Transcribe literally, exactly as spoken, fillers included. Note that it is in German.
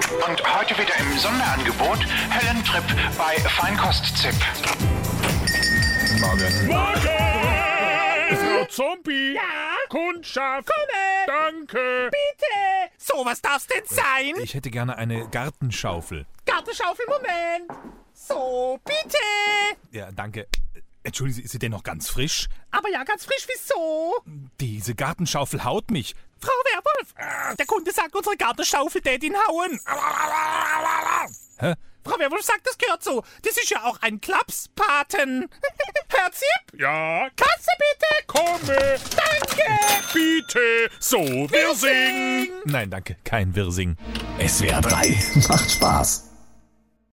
Und heute wieder im Sonderangebot Helen Tripp bei Feinkost-Zip. Morgen. Morgen! Frau Zombie! Ja? Kundschaft! Komme! Danke! Bitte! So, was darf's denn sein? Ich hätte gerne eine Gartenschaufel. Gartenschaufel, Moment! So, bitte! Ja, danke. Entschuldigen Sie, ist sie denn noch ganz frisch? Aber ja, ganz frisch, wieso? Diese Gartenschaufel haut mich. Frau Werwolf, der Kunde sagt, unsere Gartenschaufel tät ihn hauen. Hä? Frau Werwolf sagt, das gehört so. Das ist ja auch ein Klapspaten. Herr Zip? Ja? Katze bitte! Komme! Danke! Bitte! So, wir singen! Nein, danke, kein Wirsing. S W R drei macht Spaß.